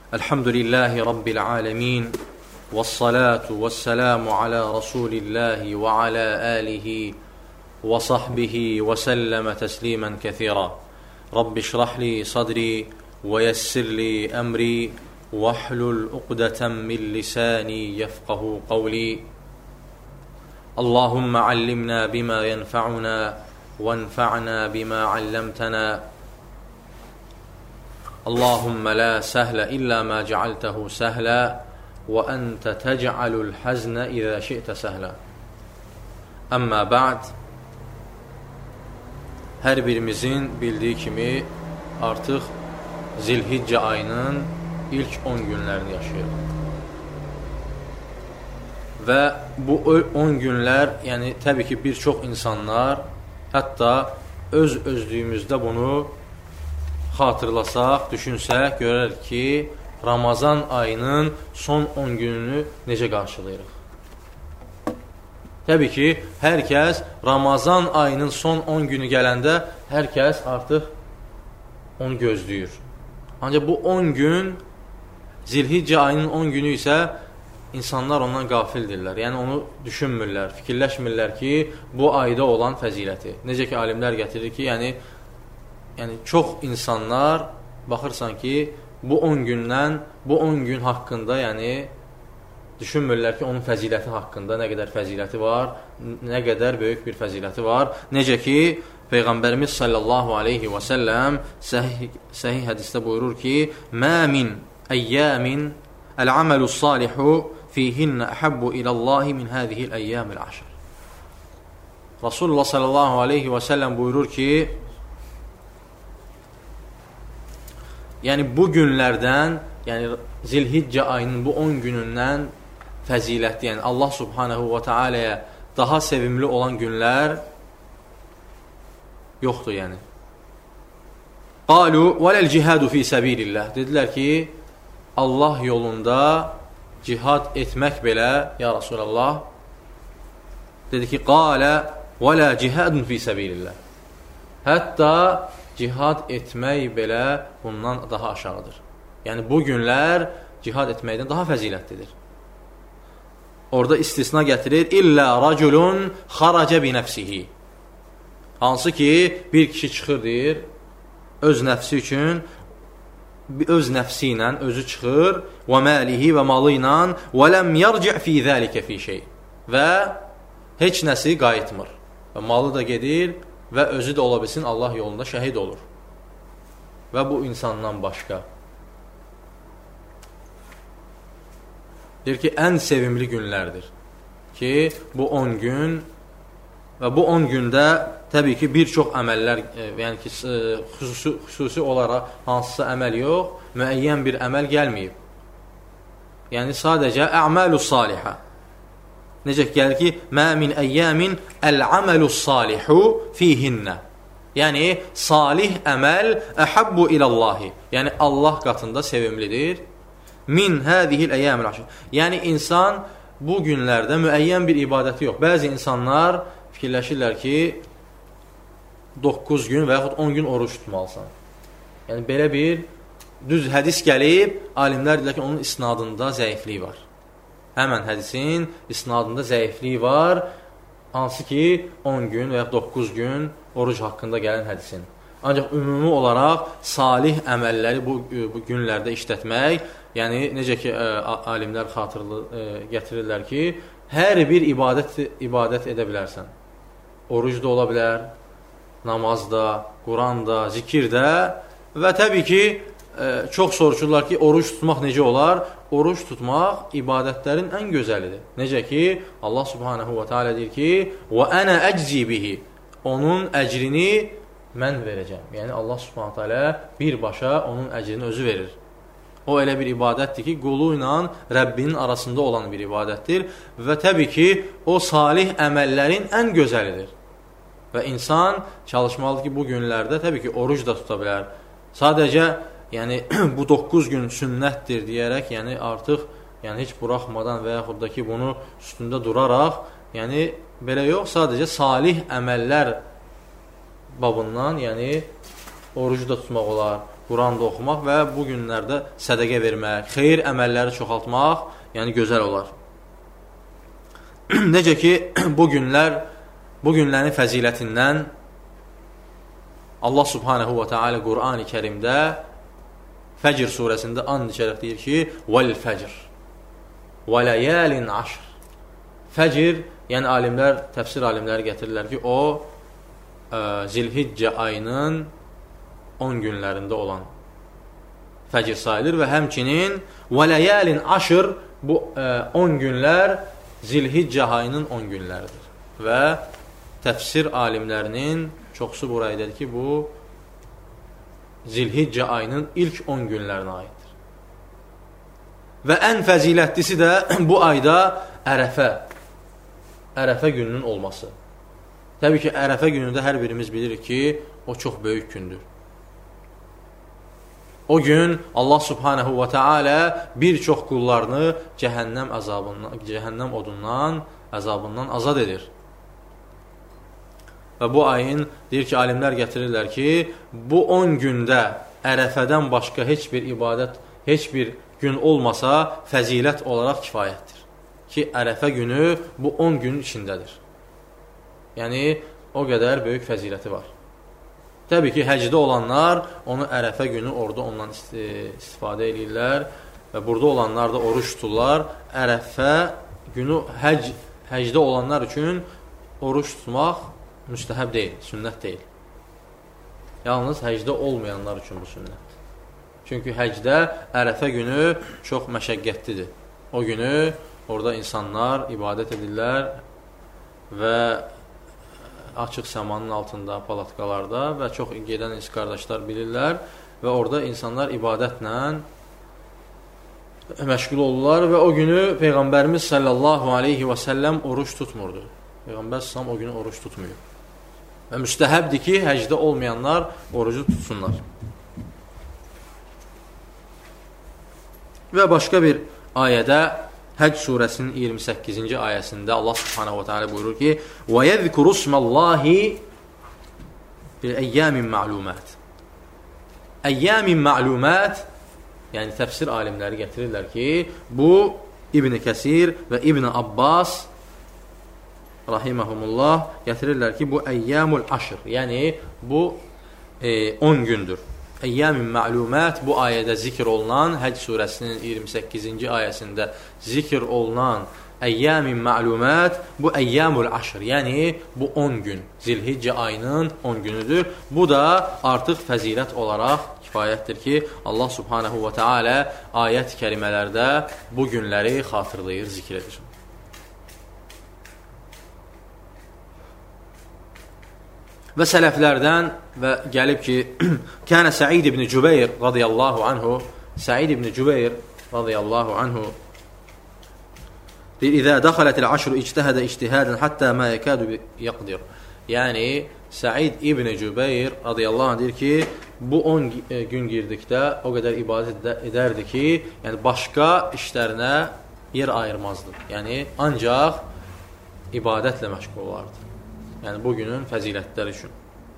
Elhamdülillahi Rabbil alemin. Vessalatu vesselamu ala Resulillahi ve ala alihi ve sahbihi ve selleme teslimen kethira. Rabbi şrahli sadri ve yessirli emri ve hlul uqdeten min lisani yefqahu qavli. Allahümme allimna bima yenfa'una ve enfa'na bima allamtana. Allahümme la sehle illa ma cealtehu sehla ve ente tec'alul hazne izâ şi'te sehla. Amma ba'd. Hər birimizin bildiyi kimi artıq Zilhiccə ayının ilk 10 günlərini yaşayır. Və bu 10 günlər, yəni təbii ki, bir çox insanlar hətta özlüyümüzdə bunu xatırlasaq, düşünsək, görərək ki, Ramazan ayının son 10 gününü necə qarşılayırıq? Təbii ki, hər kəs Ramazan ayının son 10 günü gələndə hər kəs artıq onu gözləyir. Ancaq bu 10 gün, Zilhiccə ayının 10 günü isə insanlar ondan qafildirlər. Yəni onu düşünmürlər, fikirləşmirlər ki, bu ayda olan fəziləti. Necə ki, alimlər gətirir ki, yəni çox insanlar baxırsan ki, bu 10 gün haqqında, yəni düşünmürlər ki, onun fəziləti haqqında nə qədər fəziləti var, nə qədər böyük bir fəziləti var. Necə ki, Peyğəmbərimiz sallallahu aleyhi və səlləm səhih hədisdə buyurur ki, Mə min əyyəmin əl-aməlu salihu fihinnə əhəbbu iləllahi min hədihil əyyəmil əşər. Rasulullah sallallahu aleyhi və səlləm buyurur ki, yəni bu günlərdən, yəni Zilhiccə ayının bu 10 günündən fəzilətli, yəni Allah subhanahu və teala'ya daha sevimli olan günlər yoxdur, yəni. Qalu vələl cihadu fi səbilillah. Dedilər ki, Allah yolunda cihad etmək belə, ya Rasulallah, dedi ki, qalə vələ cihadun fi səbilillah. Hətta cihad etmək belə bundan daha aşağıdır. Yəni bu günlər cihad etməkdən daha fəzilətlidir. Orada istisna gətirir, illə raculun xaracə bi nəfsihi. Hansı ki, bir kişi çıxır, deyir, öz nəfsi üçün, öz nəfsi ilə özü çıxır, və məlihi və malı ilə, və ləm yarci' fi zəlikə fi şey. Və heç nəsi qayıtmır. Və malı da gedir və özü də ola bilsin Allah yolunda şəhid olur. Və bu insandan başqa. Deyir ki, ən sevimli günlərdir ki, bu 10 gün və bu 10 gündə təbii ki, bir çox əməllər, yəni ki, xüsusi olaraq hansısa əməl yox, müəyyən bir əməl gəlməyib. Yəni, sadəcə əməlu salihə. Necə gəlir ki, mə min əyyəmin əl-əməlu salihu fihinnə. Yəni, salih əməl əhəbbu iləllahi. Yəni, Allah qatında sevimlidir. Min hədihil əyyəmil aşır. Yəni, insan bu günlərdə müəyyən bir ibadəti yox. Bəzi insanlar fikirləşirlər ki, 9 gün və yaxud 10 gün oruç tutmalısan. Yəni, belə bir düz hədis gəlib, alimlər deyirlər ki, onun isnadında zəifliyi var. Həmən hədisin isnadında zəifliyi var, hansı ki, 10 gün və yaxud 9 gün oruc haqqında gələn hədisin. Ancaq ümumi olaraq salih əməlləri bu günlərdə işlətmək, yəni necə ki, alimlər gətirirlər ki, hər bir ibadət edə bilərsən. Oruc da ola bilər, namaz da, Quran da, zikir də və təbii ki, çox soruşurlar ki, oruc tutmaq necə olar? Oruc tutmaq ibadətlərin ən gözəlidir. Necə ki, Allah subhanahu və teala deyir ki, وَأَنَا أَجْزِي بِهِ. Onun əcrini mən verəcəm. Yəni, Allah subhanahu teala birbaşa onun əcrini özü verir. O elə bir ibadətdir ki, qulu ilə Rəbbinin arasında olan bir ibadətdir və təbii ki, o salih əməllərin ən gözəlidir. Və insan çalışmalıdır ki, bu günlərdə təbii ki, oruc da tuta bilər. Sadəcə, yəni, bu 9 gün sünnətdir deyərək, yəni, artıq heç buraxmadan və yaxud da ki, bunu üstündə duraraq, yəni, belə yox, sadəcə salih əməllər babından, yəni, orucu da tutmaq olar, Quran da oxumaq və bu günlərdə sədəqə vermək, xeyir əməlləri çoxaltmaq, yəni gözəl olar. Necə ki, bu günlərin fəzilətindən Allah subhanehu və teala Qur'an-ı Kərimdə Fəcr surəsində and içərək deyir ki, vəl-fəcr və ləyəlin aşr. Fəcr, yəni alimlər, təfsir alimləri gətirirlər ki, o Zilhiccə ayının 10 günlərində olan fəcr sayılır və həmçinin və ləyəlin aşr, bu 10 günlər Zilhiccə ayının 10 günləridir. Və təfsir alimlərinin çoxsu buraya dedi ki, bu Zilhiccə ayının ilk 10 günlərinə aiddir. Və ən fəzilətlisi də bu ayda Ərəfə gününün olması. Təbii ki, Ərəfə günündə hər birimiz bilirik ki, o çox böyük gündür. O gün Allah subhanehu və teala bir çox qullarını cəhənnəm odundan, əzabından azad edir. Və bu ayın, deyir ki, alimlər gətirirlər ki, bu 10 gündə Ərəfədən başqa heç bir ibadət, heç bir gün olmasa fəzilət olaraq kifayətdir. Ki, Ərəfə günü bu 10 günün içindədir. Yəni, o qədər böyük fəziləti var. Təbii ki, həcdə olanlar onu Ərəfə günü orada ondan istifadə edirlər və burada olanlar da oruç tuturlar. Ərəfə günü həcdə olanlar üçün oruç tutmaq müstəhəb deyil, sünnət deyil. Yalnız həcdə olmayanlar üçün bu sünnət. Çünki həcdə Ərəfə günü çox məşəqqətlidir. O günü orada insanlar ibadət edirlər və açıq səmanın altında, palatkalarda və çox gedən qardaşlar bilirlər və orada insanlar ibadətlə məşğul olurlar və o günü Peyğəmbərimiz sallallahu aleyhi və səlləm oruç tutmurdu. Peyğəmbər sallam o günü oruç tutmuyor. Və müstəhəbdir ki, həcdə olmayanlar orucu tutsunlar. Və başqa bir ayədə Həcc surəsinin 28-ci ayəsində Allah subhanahu wa ta'ala buyurur ki: "Və yezkuru ismallahi fi ayyamin ma'lumat." Ayyamin ma'lumat, yəni təfsir alimləri gətirirlər ki, bu İbn Kəsir və İbn Abbas rahimehumullah gətirirlər ki, bu əyyamul aşr, yəni bu 10 gündür. Əyyamin ma'lumat bu ayədə zikr olunan, Həcc surəsinin 28-ci ayəsində zikr olunan əyyamin ma'lumat bu əyyamul aşr, yəni bu 10 gün, Zilhiccə ayının 10 günüdür. Bu da artıq fəzilət olaraq kifayətdir ki, Allah subhanahu və teala ayət kərimələrdə bu günləri xatırlayır, zikr edir. Və sələflərdən və gəlib ki, Kənə Səid ibn Cübeyr radiyallahu anhu, Səid ibn Cübeyr radiyallahu anhu deyir, İzə dəxələtil aşru ictəhədə ictihadən həttə mə yəkədu yəqdir. Yəni, Səid ibn Cübeyr radiyallahu anh deyir ki, bu 10 gün girdikdə o qədər ibadət edərdi ki, yəni başqa işlərinə yer ayırmazdı. Yəni, ancaq ibadətlə məşğul olardı. Yəni, bugünün fəzilətləri üçün.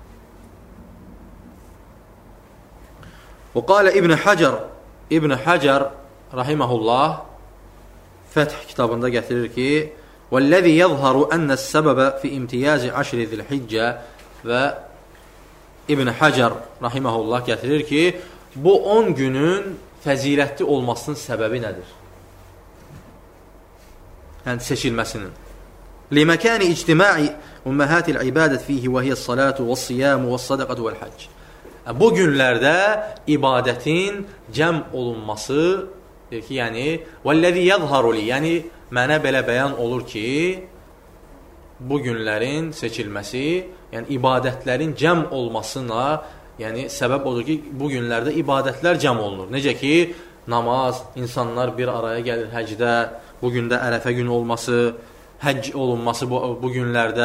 Və qalə İbn Həcər rahiməhullah Fəth kitabında gətirir ki, وَالَّذِي يَظْهَرُ أَنَّ السَّبَبَ فِي اِمْتِيَازِ عَشْرِ ذِي الْحِجَّةِ və İbn Həcər rahiməhullah gətirir ki, bu 10 günün fəzilətli olmasının səbəbi nədir? Yəni, seçilməsinin. لِمَكَانِ اِجْتِمَاعِ أُمَّهَاتِ الْعِبَادَةِ فِيهِ وَهِيَ الصَّلَاةُ وَالصِّيَامُ وَالصَّدَقَةُ وَالْحَجِّ. Bu günlərdə ibadətin cəm olunması, deyir ki, yəni وَالَّذِي يَظْهَرُ لِي, yəni mənə belə bəyan olur ki, bu günlərin seçilməsi, yəni ibadətlərin cəm olmasına, yəni səbəb odur ki, bu günlərdə ibadətlər cəm olunur. Necə ki, namaz, insanlar bir araya gəlir həcdə, bu gündə Ərəfə günü olması, həcc olunması bu günlərdə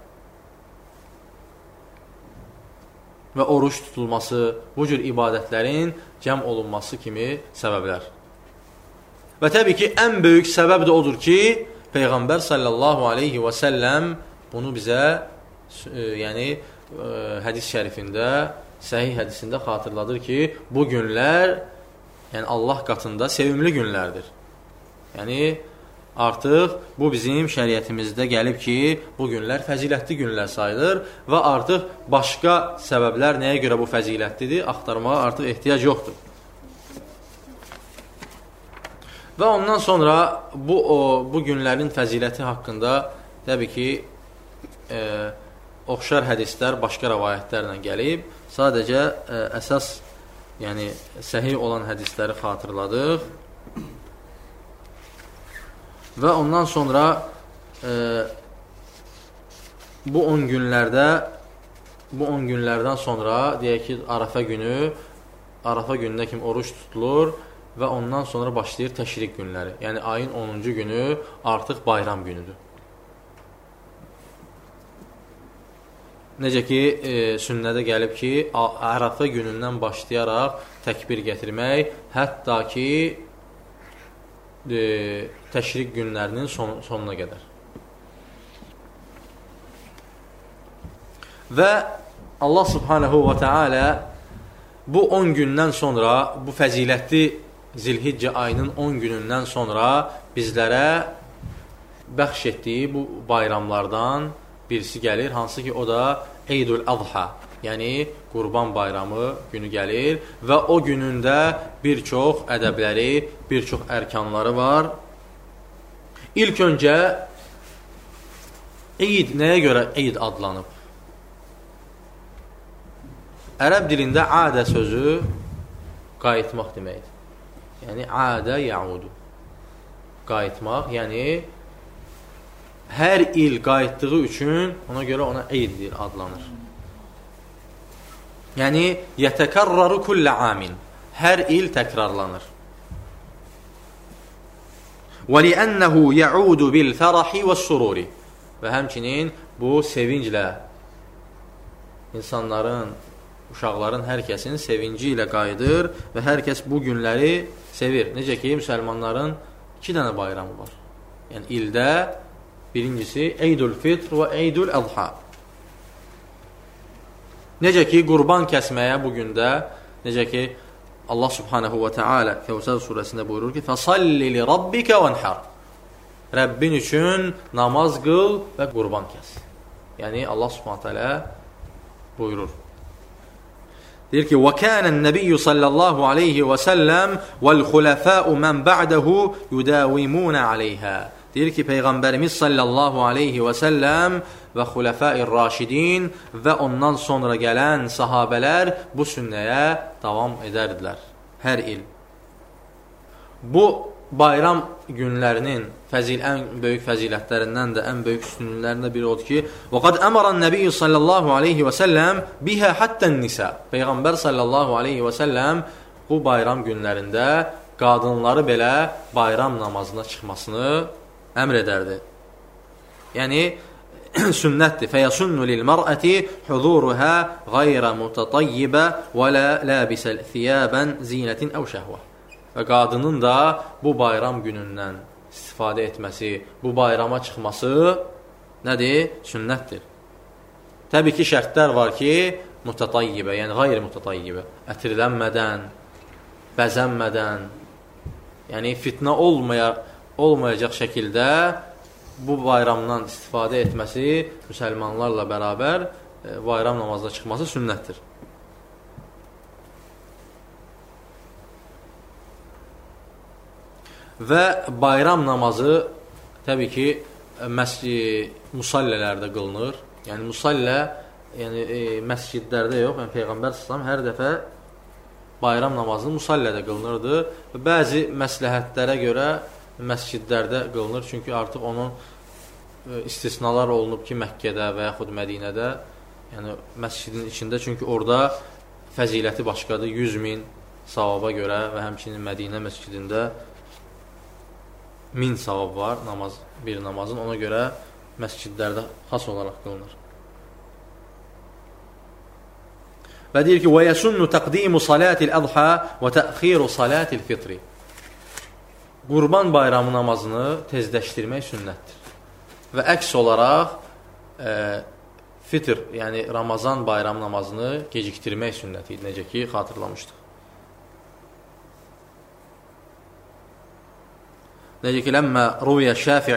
və oruç tutulması, bu cür ibadətlərin cəm olunması kimi səbəblər. Və təbii ki, ən böyük səbəb də odur ki, Peyğəmbər sallallahu aleyhi və səlləm bunu bizə yəni hədis şərifində səhih hədisində xatırladır ki, bu günlər yəni Allah qatında sevimli günlərdir. Yəni artıq bu bizim şəriətimizdə gəlib ki, bu günlər fəzilətli günlər sayılır və artıq başqa səbəblər nəyə görə bu fəzilətlidir, axtarmağa artıq ehtiyac yoxdur. Və ondan sonra bu günlərin fəziləti haqqında təbii ki, oxşar hədislər başqa rəvayətlərlə gəlib. Sadəcə əsas, yəni səhih olan hədisləri xatırladıq. Və ondan sonra bu 10 günlərdən sonra deyək ki, Arafə gününə kimi oruç tutulur və ondan sonra başlayır təşrik günləri. Yəni ayın 10-cu günü artıq bayram günüdür. Necə ki, sünnədə gəlib ki, Ərəfə günündən başlayaraq təkbir gətirmək, hətta ki, təşrik günlərinin sonuna qədər. Və Allah subhanahu və teala bu 10 gündən sonra, bu fəzilətli Zilhiccə ayının 10 günündən sonra bizlərə bəxş etdiyi bu bayramlardan birisi gəlir, hansı ki o da Eydül Adha, yəni Qurban bayramı günü gəlir və o günündə bir çox ədəbləri, bir çox ərkanları var. İlk öncə Eid nəyə görə Eid adlanıb? Ərəb dilində adə sözü qayıtmaq deməkdir. Yəni adə yaudu. Qayıtmaq, yəni hər il qayıtdığı üçün ona görə ona Eid adlanır. Yəni yətəkərraru kullə amin. Hər il təkrarlanır. Və li'ənəhu yaudu bil fərəhi və sururi. Və həmçinin bu sevinclə insanların, uşaqların, hər kəsin sevinci ilə qayıdır və hər kəs bu günləri sevir. Necə ki, müsəlmanların 2 dənə bayramı var. Yəni ildə birincisi Eydül Fitr və Eydül Adha. Necə ki, qurban kəsməyə bugündə, necə ki, Allah subhanahu və teala Kəvsər surəsində buyurur ki, فَصَلِّ لِرَبِّكَ وَنْحَرْ Rəbbin üçün namaz qıl və qurban kəs. Yəni Allah subhanahu teala buyurur. Deyir ki, وَكَانَ النَّبِيُّ صَلَّى اللّٰهُ عَلَيْهِ وَسَلَّمْ وَالْخُلَفَاءُ مَنْ بَعْدَهُ يُدَاوِمُونَ عَلَيْهَا Deyir ki, Peyğəmbərimiz sallallahu aleyhi və səlləm və xulafə-i raşidin və ondan sonra gələn sahabələr bu sünnəyə davam edərdilər hər il. Bu bayram günlərinin ən böyük fəzilətlərindən də, ən böyük üstünlüklərindən biri odur ki, وَقَدْ أَمَرَ النَّبِيُّ صَلَّى اللّٰهُ عَلَيْهِ وَسَلَّمْ بِهَا حَتَّى النِّسَى Peyğəmbər sallallahu aleyhi və səlləm bu bayram günlərində qadınları belə bayram namazına çıxmasını əmr edərdi. Yəni, sünnətdir. فَيَسُنُّ لِلْمَرْأَةِ حُضُورُهَا غَيْرَ مُتَطَيِّبَ وَلَا لَابِسَ ثِيَابًا زِينَةٍ أَوْ شَهْوَةٍ Və qadının da bu bayram günündən istifadə etməsi, bu bayrama çıxması nədir? Sünnətdir. Təbii ki, şərtlər var ki, mutatayyibə, yəni qeyri-mutatayyibə, ətirlənmədən, bəzənmədən, yəni fitnə olmayacaq şəkildə bu bayramdan istifadə etməsi, müsəlmanlarla bərabər bayram namazına çıxması sünnətdir. Və bayram namazı təbii ki, musallələrdə qılınır. Yəni, musallə məscidlərdə yox, yəni Peyğəmbər s.ə.v hər dəfə bayram namazını musallədə qılınırdı. Bəzi məsləhətlərə görə məscidlərdə qılınır, çünki artıq onun istisnalar olunub ki, Məkkədə və yaxud Mədinədə, yəni məscidin içində, çünki orada fəziləti başqadır, 100.000 savaba görə və həmçinin Mədinə məscidində 1000 savab var bir namazın, ona görə məscidlərdə xas olaraq qılınır. Və deyir ki, وَيَسُنُّ تَقْدِيمُ صَلَاةِ الْأَضْحَى وَتَأْخِيرُ صَلَاةِ الْفِطْرِ Qurban bayramı namazını tezləşdirmək sünnətdir. Və əks olaraq fitr, yəni Ramazan bayram namazını gecikdirmək sünnəti idi, necə ki, xatırlamışdıq. Necə ki, ləmmə ruviyə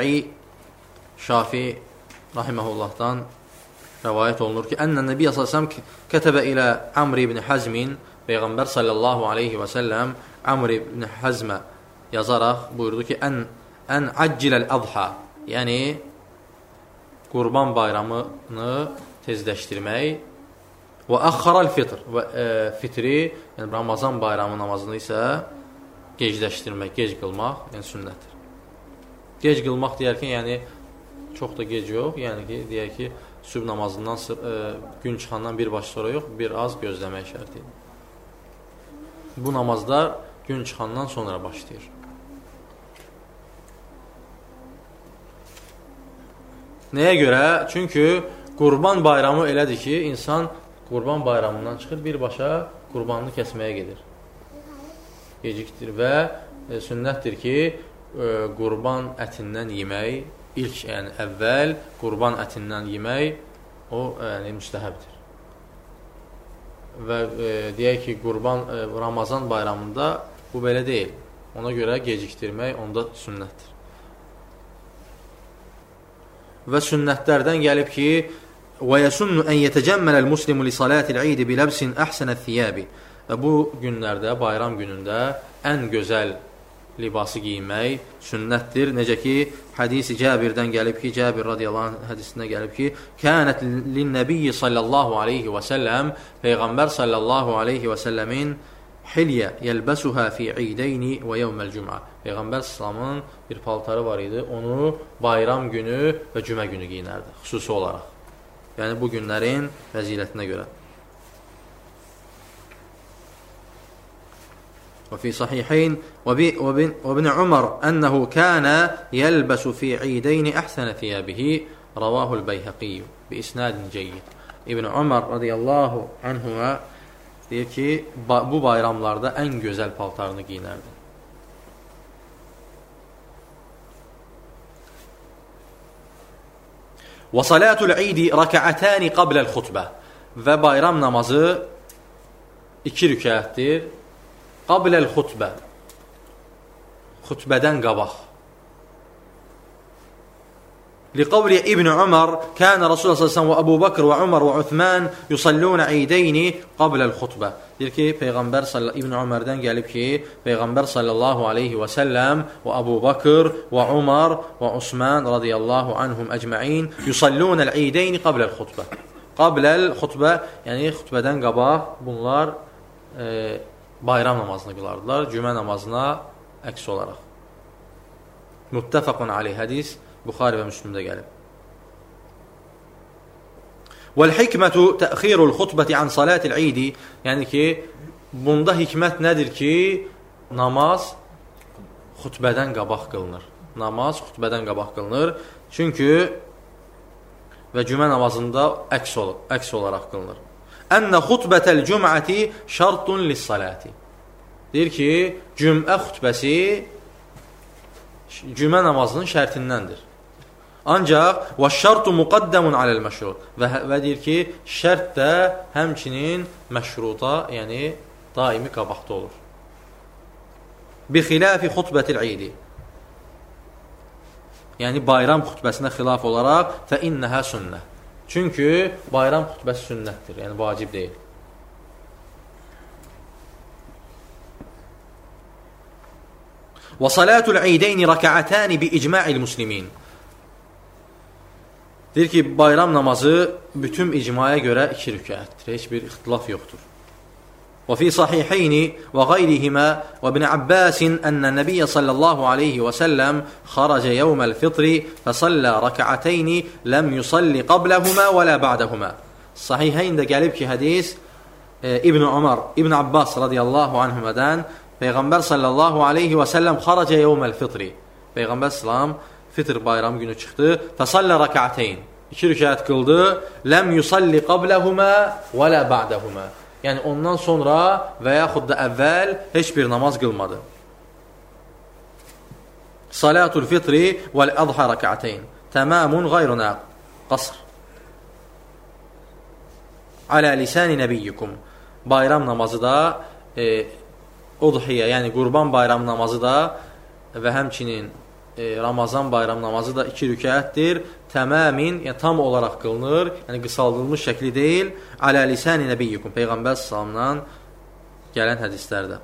Şafi rahiməhullahdan rəvayət olunur ki, ənnən Nəbiyyə s.ə.v kətəbə ilə Amr ibn Həzmin, Peyğəmbər sallallahu aleyhi və səlləm Amr ibn Həzmə yazaraq buyurdu ki, ən acciləl-əzhə, yəni Qurban bayramını tezləşdirmək və əxxaral-fitr və fitri, yəni Ramazan bayramı namazını isə gecləşdirmək, gec qılmaq, yəni sünnətdir. Gec qılmaq deyərkən, yəni çox da gec yox, yəni ki, deyək ki, sübh namazından gün çıxandan birbaşa sonra yox, bir az gözləmək şərtidir. Bu namazlar gün çıxandan sonra başlayır. Nəyə görə? Çünki Qurban bayramı elədir ki, insan Qurban bayramından çıxır, birbaşa qurbanını kəsməyə gedir. Gecikdir və sünnətdir ki, qurban ətindən yemək, ilk, yəni əvvəl qurban ətindən yemək, o yəni, müstəhəbdir. Və deyək ki, Ramazan bayramında bu belə deyil. Ona görə gecikdirmək onda sünnətdir. Və sünnətlərdən gəlib ki, وَيَسُنُّ أَنْ يَتَجَمَّلَ الْمُسْلِمُ لِصَلَاةِ الْعِيدِ بِلَبْسٍ أَحْسَنَ الثِّيَابِ Və bu günlərdə, bayram günündə ən gözəl libası giyinmək sünnətdir. Necə ki, hədisi Cəbirdən gəlib ki, Cəbir radiyallahu anh hədisində gəlib ki, kənət linnəbiyyi sallallahu aleyhi və səlləm, Peyğəmbər sallallahu aleyhi və səlləmin hilyə yəlbəsuhə fi ideyni və yevməl cümə. Peyğəmbər İslamın bir paltarı var idi, onu bayram günü və cümə günü giyinərdi, xüsusi olaraq. Yəni, bu günlərin fəzilətinə görə. وفي صحيحين وابن عمر أنه كان يلبس في عيدين أحسن ثيابه رواه البيهقي بإسناد جيد. İbn Ömər radiyallahu anhuma deyir ki, bu bayramlarda ən gözəl paltarını giyinərdi. وَصَلَاتُ الْعِيدِ رَكَعَتَانِ قَبْلَ الْخُطْبَةِ Və bayram namazı 2 rükətdir. Qabləl xutbə, xutbədən qabaq. Liqavli İbn Ömər, kənə Rasulullah s.ə.v və Əbu Bakr və Ömər və Uthman yusallunə eydeyni qabləl xutbə. Deyir ki, İbn Ömərdən gəlib ki, Peyğəmbər sallallahu aleyhi və səlləm və Əbu Bakr və Ömər və Osman radiyallahu anhum əcməin yusallunə eydeyni qabləl xutbə. Qabləl xutbə, yəni xutbədən qabaq bunlar bayram namazını qılardılar, cümə namazına əks olaraq. Muttəfəqun aleyh hədis Buxari və Müslümdə gəlib. Vəl-hikmətu təxirul xutbəti an salatil idi, yəni ki, bunda hikmət nədir ki, namaz xutbədən qabaq qılınır. Namaz xutbədən qabaq qılınır. Çünki və cümə namazında əks olaraq qılınır. Ənnə xutbətəl cüm'əti şartun lissalati. Deyir ki, cümə xutbəsi cümə namazının şərtindəndir. Ancaq və şartu muqaddamun aləl məşrut. Və deyir ki, şərt də həmçinin məşruta, yəni daimi qabaqda olur. Bi xilafi xutbətil idi. Yəni bayram xutbəsinə xilaf olaraq fə innəhə sünnə. Çünki bayram xutbəsi sünnətdir, yəni vacib deyil. Və salatul eydeyni rəkəətəni bi icma'il muslimin. Deyir ki, bayram namazı bütün icmaya görə 2 rükətdir, heç bir ixtilaf yoxdur. وفي صحيحين وغيرهما وابن عباس أن النبي صلى الله عليه وسلم خرج يوم الفطر فصلى ركعتين لم يصلي قبلهما ولا بعدهما. Sahihəyn də gəlib ki, hədis İbn Ömər, İbn Abbas radiyallahu anhumadan Peyğəmbər sallallahu aleyhi və səlləm xaraca yevməl fitri. Peyğəmbər sallam fitr bayram günü çıxdı. Fəsallə rəka'teyn. 2 rükət qıldı. Ləm yusalli qabləhumə və lə ba'dəhumə. Yəni ondan sonra və yaxud da əvvəl heç bir namaz qılmadı. Salatul fitri vəl-adha rəka'teyn. Təmamun qayruna qasr. alə lisani nəbiyyikum. Bayram namazı da udhiyyə, yəni qurban bayram namazı da və həmçinin Ramazan bayram namazı da 2 rükətdir. Təməmin, yəni tam olaraq qılınır, yəni qısaldılmış şəkli deyil. Alə lisani nəbiyyikum, Peyğəmbər sallallahu gələn hədislərdə.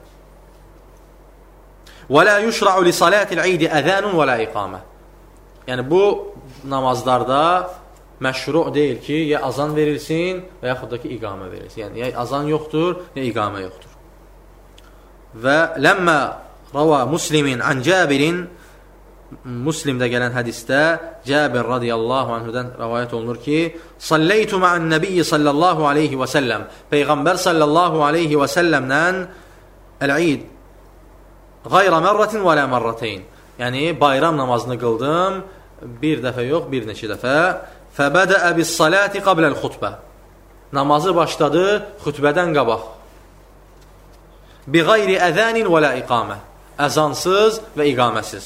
Və la yuşra'u li salatil eid əzanun və la iqamə. Yəni bu namazlarda məşru deyil ki, ya azan verilsin və yaxud da ki iqamə verilsin. Yəni ya azan yoxdur, ya iqamə yoxdur. Və ləmmə rava Muslimin an Cabirin, Muslimdə gələn hədisdə Cabir radiyallahu anhudan rivayət olunur ki, "Sallaytu ma'an nabiyyi sallallahu alayhi və sallam." Peyğəmbər sallallahu alayhi və sallamdan el-eid gayra marratin və la marratayn. Yəni bayram namazını qıldım, bir dəfə yox, bir neçə dəfə. Fəbədəə bis-salati qabla al-xutbə. Namazı başladı xutbədən qabaq. Bi gayri əzanin və la iqamə. Əzansız və iqaməsiz.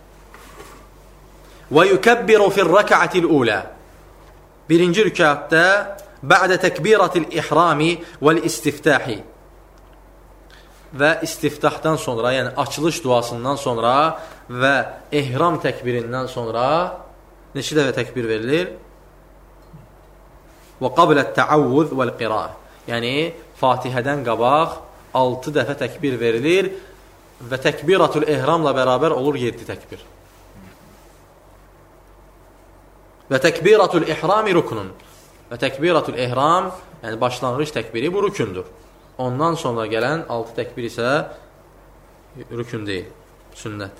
Və yukəbbiru fir-rək'atil ula. Birinci rükətdə bə'də təkbiratil ihrami vəl-istiftahi. Və istiftahdan sonra, yəni açılış duasından sonra və ihram təkbirindən sonra neçə dəfə təkbir verilir? Və qablət təavvuz vəl-qiraə. Yəni Fatihədən qabaq 6 dəfə təkbir verilir və təkbiratul ihramla bərabər olur 7 təkbir. Və təkbiratul ihrami ruknun. Və təkbiratul ihram, yəni başlanğıc təkbiri bu rükündür. Ondan sonra gələn 6 təkbir isə rükün deyil, sünnətdir.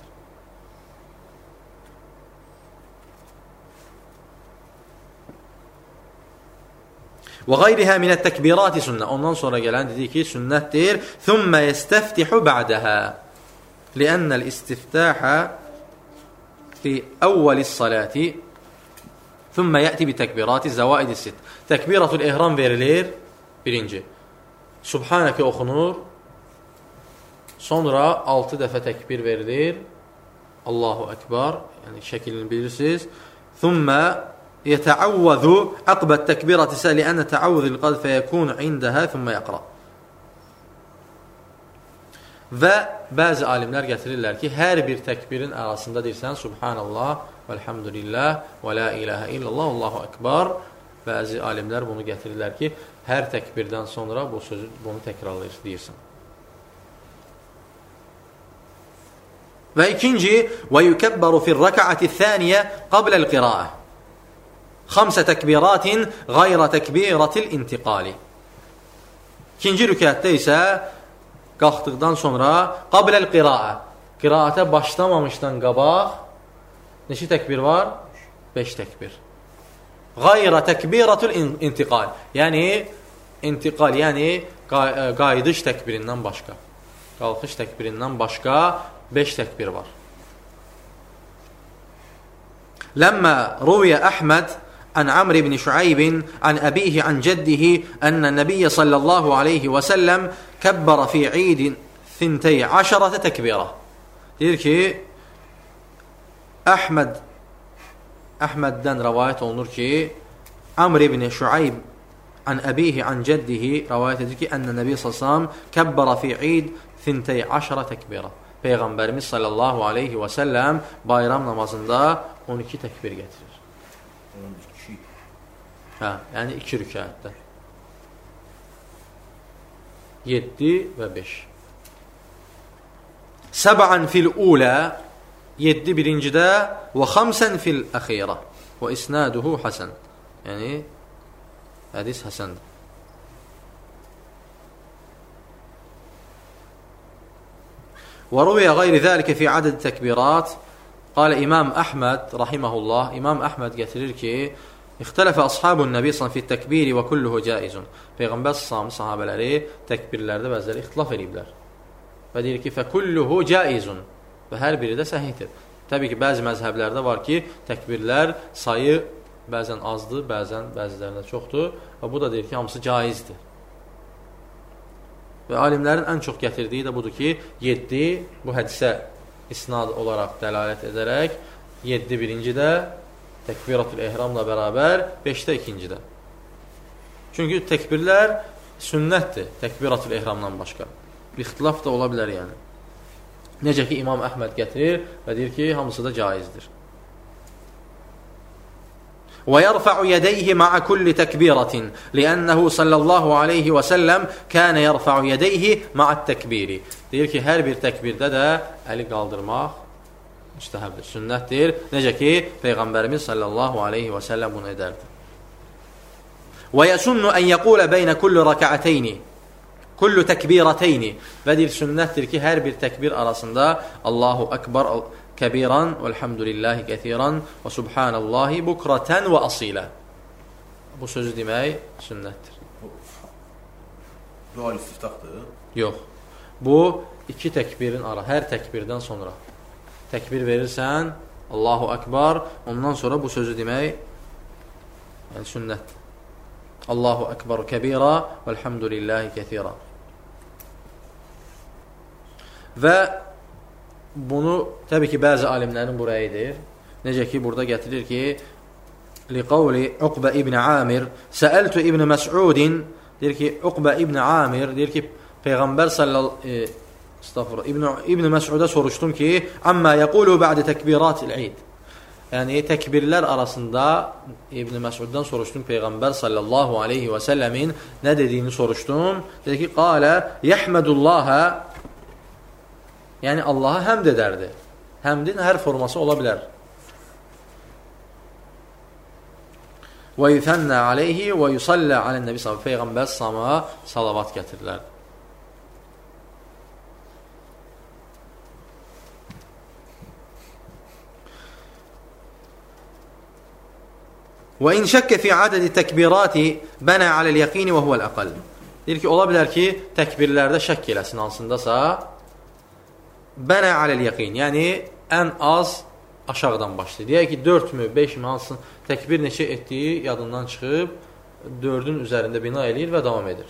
Və qayrihə minət təkbirati sünnə. Ondan sonra gələn dedi ki, sünnətdir. Thumma yestəftihu ba'daha. Li'annəl istiftahə fi əvvəlis salati. Thumma yəti bi təkbirati zəvaidi sit. Təkbiratul ihram verilir. Birinci. Subhanəkə oxunur. Sonra 6 dəfə təkbir verilir. Allahu Ekber. Yəni şəklini bilirsiniz. Thumma yetəavvəzu əqbət təkbirati səli ənə təavvüzil qad fəyəkunu indəhə thumma yəqra. Və bəzi alimlər gətirirlər ki, hər bir təkbirin arasında deyirsən Subhanallah, vəlhamdülillah, və la ilahə illallah, Allahu Ekber. Bəzi alimlər bunu gətirirlər ki, hər təkbirdən sonra bu sözü, bunu təkrarlayır, deyirsən. Və ikinci, və yukəbbəru fir-rək'ati thaniyə qabləl-qiraə. 5 təkbiratin qayrə təkbiratil intiqali. İkinci rükətdə isə qalxdıqdan sonra qabləl-qiraə. Qiraətə başlamamışdan qabaq neçə təkbir var? 5 təkbir. Qayrə təkbiratul intiqal. Yəni intiqal, yəni qayıdış təkbirindən başqa. Qalxış təkbirindən başqa 5 təkbir var. Ləmmə ruviyə Əhməd an Amr ibn Şuayb an abihi an cəddihi ənə nəbiyyə sallallahu aleyhi və səlləm kəbbərə fi idin 12 təkbirə. Deyir ki, Əhməddən rəvayət olunur ki, Amr ibn Şuayb an abihi an cəddihi rəvayət edir ki, ənə nəbiyyə sallallahu aleyhi və səlləm kəbbərə fi id 12 təkbirə. Peyğəmbərimiz sallallahu aleyhi və səlləm bayram namazında 12 təkbir gətirir. 12. Hə, yəni 2 rükətdə. 7 və 5. Səb'an fil-ulə 7 birincidə və 5 fil-əxirə və isnaduhu həsən. Yəni, hədis həsəndir. وروي غير ذلك في عدد التكبيرات. قال إمام أحمد رحمه الله, İmam Əhməd gətirir ki, İxtələfə ashabun Nəbi sallallahu fi təkbiri və kulluhu caizun. Peyğəmbər sallallahu sahabələri təkbirlərdə bəziləri ixtilaf ediblər. Və deyir ki, fəkulluhu caizun. Və hər biri də səhihdir. Təbii ki, bəzi məzhəblərdə var ki, təkbirlər sayı bəzən azdır, bəzilərində çoxdur. Və bu da deyir ki, hamısı caizdir. Və alimlərin ən çox gətirdiyi də budur ki, 7 bu hədisə isnad olaraq dəlalət edərək 7 birincidə təkbiratul ehramla bərabər 5-də ikincidə. Çünki təkbirlər sünnətdir, təkbiratul ehramdan başqa. Bir ixtilaf da ola bilər yəni. Necə ki, İmam Əhməd gətirir və deyir ki, hamısı da caizdir. وَيَرْفَعُ يَدَيْهِ مَعَ كُلِّ تَكْبِيرَةٍ لِأَنَّهُ صَلَّى اللّٰهُ عَلَيْهِ وَسَلَّمْ كَانَ يَرْفَعُ يَدَيْهِ مَعَ التَّكْبِيرِ Deyir ki, hər bir təkbirdə də əli qaldırmaq müstəhəbdir, sünnətdir. Necə ki, Peyğəmbərimiz sallallahu aleyhi və səlləm bunu edərdi. وَيَسُنُّ أَنْ يَقُولَ بَيْنَ كُلِّ رَكَعَتَيْنِ Kullu təkbirateyni və deyir, sünnətdir ki, hər bir təkbir arasında Allahu Ekber kəbiran və elhamdülillahi kəsiran və subhanallahi bukratan və asilə. Bu sözü demək sünnətdir. Dua istiftahdır? Yox. Bu iki təkbirin ara, hər təkbirdən sonra. Təkbir verirsən, Allahu Ekber, ondan sonra bu sözü demək yəni sünnətdir. Allahu Ekber kəbira və elhamdülillahi kəsiran. Və bunu təbii ki, bəzi alimlərin bu rəyidir. Necə ki, burada gətirir ki, liqavli Uqbə ibn Amir, səəltü ibn Məs'udin, deyir ki, Uqbə ibn Amir, deyir ki, Peyğəmbər İbn Məs'udə soruşdum ki, amma yəqulu bə'də təkbiratil eid. Yəni, təkbirlər arasında İbn Məs'uddan soruşdum, Peyğəmbər sallallahu aleyhi və səlləmin nə dediyini soruşdum. Dedi ki, qalə, yəhmədullahə, yəni Allaha həmd edərdi. Həmdin hər forması ola bilər. Və yüthənnə aleyhi və yusallə alən-nəbi sallallahu Peyğəmbər sama salavat gətirirlər. Və in şəkkə fi adədi təkbirati bənə aləl-yəqini və huvəl-əqəl. Deyir ki, ola bilər ki, təkbirlərdə şəkk eləsin hansındasa, bənə aləl-yəqin, yəni ən az aşağıdan başlayır. Deyək ki, 4 mü, 5 mi, hansın, təkbir neçə etdiyi yadından çıxıb, 4-ün üzərində bina eləyir və davam edir.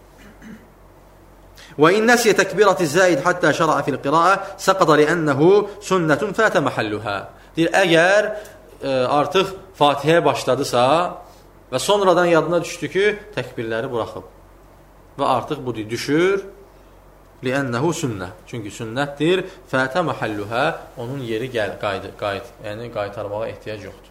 Və in nəsiyə təkbirati zəid hattə şəra'a fil-qira'a səqada li'ənnəhu sünnətun fətə məhəlluhə. Deyir, əgər artıq Fatihəyə başladısa və sonradan yadına düşdü ki, təkbirləri buraxıb. Və artıq bu düşür, li'ənəhu sünnə. Çünki sünnətdir, fətə məhəlluhə, onun yeri yəni qaytarmağa ehtiyac yoxdur.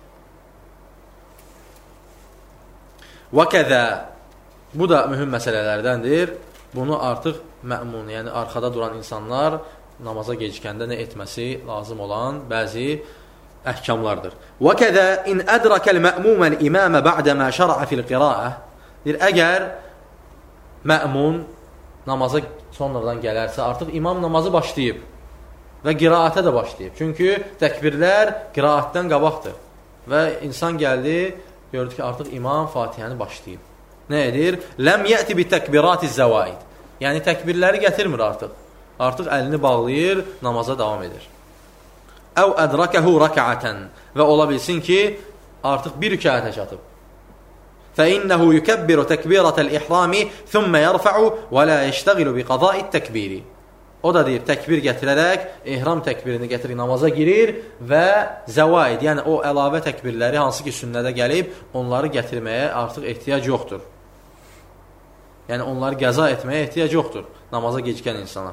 Və kəzə, bu da mühüm məsələlərdəndir. Bunu artıq mə'mun, yəni arxada duran insanlar namaza gecikəndə nə etməsi lazım olan bəzi əhkamlardır. Və kəzə in ədrəkəl mə'mumən imamə ba'dəmə şəra'a fil-qira'a. Deyir, əgər mə'mun namaza sonradan gələrsə, artıq imam namazı başlayıb və qiraətə də başlayıb. Çünki təkbirlər qiraətdən qabaqdır. Və insan gəldi, gördü ki, artıq imam Fatihəni başlayıb. Nə edir? Ləm yəti bi təkbirati zəvaid. Yəni, təkbirləri gətirmir artıq. Artıq əlini bağlayır, namaza davam edir. Əv ədrakəhu rəkəətən və ola bilsin ki, artıq bir rükətə çatıb. فإنه يكبر تكبيرة الإحرام ثم يرفع ولا يشتغل بقضاء التكبير. O da deyir, təkbir gətirərək, ihram təkbirini gətirir, namaza girir və zəvaid, yəni o əlavə təkbirləri, hansı ki sünnədə gəlib, onları gətirməyə artıq ehtiyac yoxdur. Yəni onları qəza etməyə ehtiyac yoxdur namaza gecikən insana.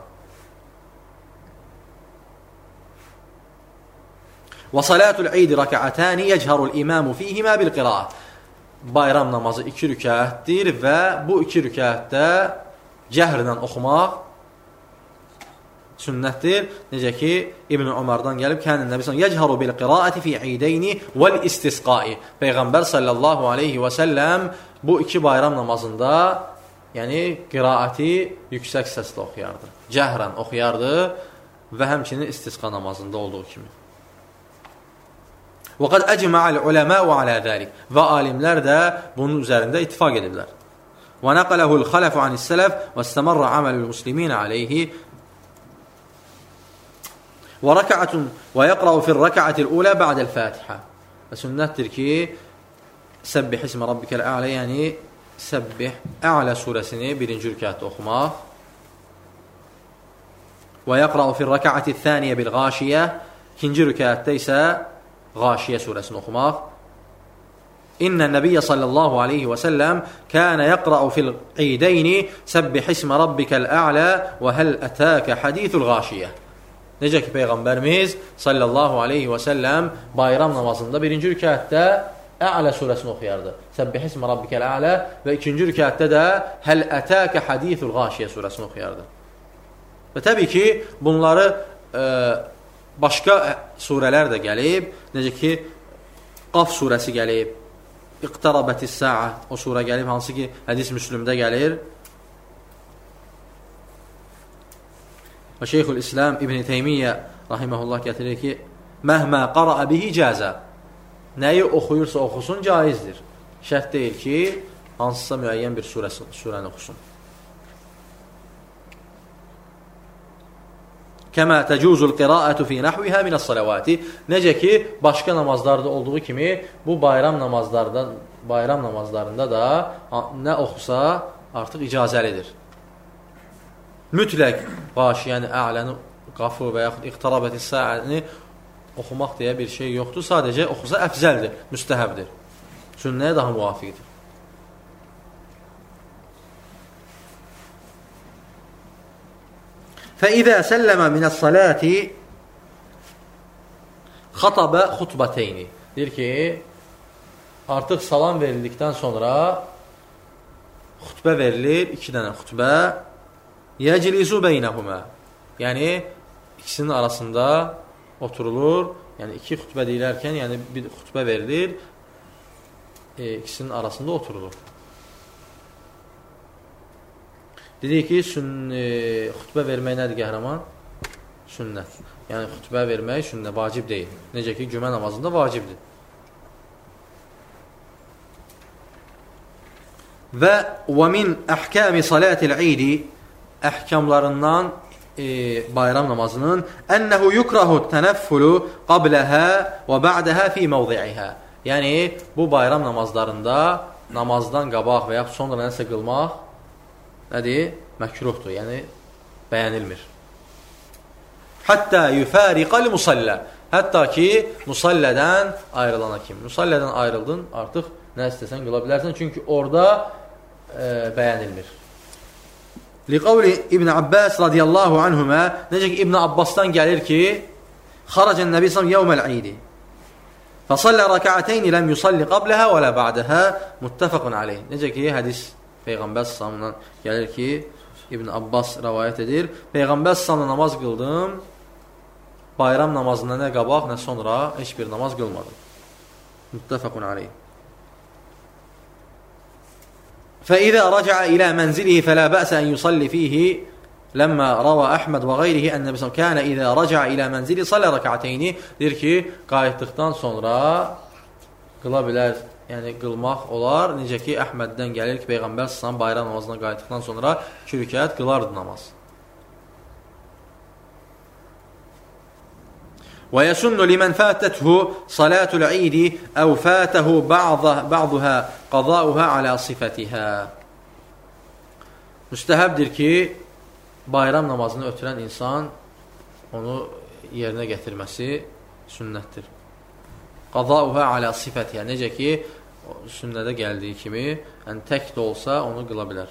Və salatul eid rəkəətəni yechərul imamu fihimə bil qiraə. Bayram namazı 2 rükətdir və bu 2 rükətdə cəhrlə oxumaq sünnətdir. Necə ki, İbn Ömərdən gəlib, kənin nəbi sallallahu yechəru bil qiraəti fi eideyni vəl istisqai. Peyğəmbər sallallahu aleyhi və səlləm bu 2 bayram namazında, yəni qiraəti yüksək səslə oxuyardı. Cəhrən oxuyardı və həmçinin istisqa namazında olduğu kimi. وَقَدْ أَجْمَعَ الْعُلَمَاءُ عَلَى ذَلِكَ. Və alimlər də bunun üzərində ittifaq ediblər. وَنَقَلَهُ الْخَلَفُ عَنِ السَّلَفِ وَاسْتَمَرَّ عَمَلُ الْمُسْلِمِينَ عَلَيْهِ وَرَكَعَةٌ وَيَقْرَأُ فِي الرَّكَعَةِ الْأُولَى بَعْدَ الْفَاتِحَةِ. Və sünnətdir ki, Səbbih ismə rabbikəl ə'lə, yəni Səbbih Ə'lə surəsini birinci rükətdə oxumaq. وَيَقْرَأُ فِي الرَّكَعَةِ الثَّانِيَ بِالْغَاشِيَةِ. İkinci rükətdə isəĞaşiyə surəsini oxumaq. İnnən nəbiyyə sallallahu aleyhi və səlləm kənə yəqra'u fil qeydeyni səbbih ismə rabbikəl ə'lə və həl ətəkə hədithulğaşiyyə. Necə ki, Peyğəmbərimiz sallallahu aleyhi və səlləm bayram namazında birinci rükətdə Ə'lə surəsini oxuyardı. Səbbih ismə rabbikəl ə'lə və ikinci rükətdə də həl ətəkə hədithulğaşiyyə surəsini oxuyardı. Və təbii ki, bunları başqa surələr də gəlib. Necə ki, Qaf surəsi gəlib, İqtarabətis sə'ə o surə gəlib, hansı ki, hədis Müslümdə gəlir. Və Şeyxül İslam İbn-i Teymiyyə rahiməhullah gətirir ki, məhmə qara'a bihi cəzə. Nəyi oxuyursa oxusun, caizdir. Şərt deyil ki, hansısa müəyyən bir surəni oxusun. Kəmə təcuzul qiraətu fi nəhvihə minəs-salavati. Necə ki, başqa namazlarda olduğu kimi, bu bayram namazlarında da nə oxusa artıq icazəlidir. Mütləq qaşiyəni, ələni, qafı və yaxud iqtarabətis səəni oxumaq deyə bir şey yoxdur. Sadəcə oxusa əfzəldir, müstəhəbdir. Sünnəyə daha müvafiqdir. فَإِذَا سَلَّمَ مِنَ الصَّلَاةِ خَطَبَ خُطْبَتَيْنِ. Deyir ki, artıq salam verildikdən sonra xutbə verilir, 2 dənə xutbə. يَجْلِسُ بَيْنَهُمَا. Yəni, ikisinin arasında oturulur. Yəni, 2 xutbə deyilərkən, yəni bir xutbə verilir, ikisinin arasında oturulur. Dedik ki, xütbə vermək nədir qəhrəman? Sünnət. Yəni, xütbə vermək sünnə, vacib deyil. Necə ki, cümə namazında vacibdir. Və min əhkəmi salətil idi, əhkamlarından bayram namazının ənəhu yukrahu tənəffülü qabləhə və bə'dəhə fi məvzi'ihə. Yəni, bu bayram namazlarında namazdan qabaq və yaxud sonra nəsə qılmaq nədir? Məkruhdur, yəni bəyənilmir. Həttə yüfəriqəl musallə. Hətta ki, musallədən ayrılana kimi. Musallədən ayrıldın, artıq nə istəsən qıla bilərsən, çünki orada bəyənilmir. Liqavli İbn Abbas radiyallahu anhümə, necə ki, İbn Abbasdan gəlir ki, xaracən Nəbi sallam yevməl-idi. Fəsallə rəkətəyni ləm yusalli qabləhə və lə ba'dəhə muttəfəqun aleyh. Necə ki, hədis Peyğəmbər sallamdan gəlir ki, İbn Abbas rəvayət edir. Peyğəmbər sallamdan namaz qıldım, bayram namazında nə qabaq, nə sonra heç bir namaz qılmadım. Muttəfəqun aleyh. فإذا رجع إلى منزله فلا بأس أن يصلي فيه لما روى أحمد وغيره أن النبي صلى الله عليه وسلم كان إذا رجع إلى منزله صلى ركعتين. Deyir ki, qayıtdıqdan sonra qıla bilər, yəni qılmaq olar. Necə ki, Əhməddən gəlir ki, Peyğəmbər sallallahu bayram namazına qayıtdıqdan sonra 2 rükət qılardı namaz. وَيَسُنُّ لِمَنْ فَاتَتْهُ صَلَاةُ الْعِيدِ أَوْ فَاتَهُ بَعْضُهَا قَضَاؤُهَا عَلَى صِفَتِهَا. Müstəhəbdir ki, bayram namazını ötürən insan onu yerinə gətirməsi sünnətdir. Qadauha alə sifətiyyə. Necə ki, sünnədə gəldiyi kimi, yəni tək də olsa onu qıla bilər.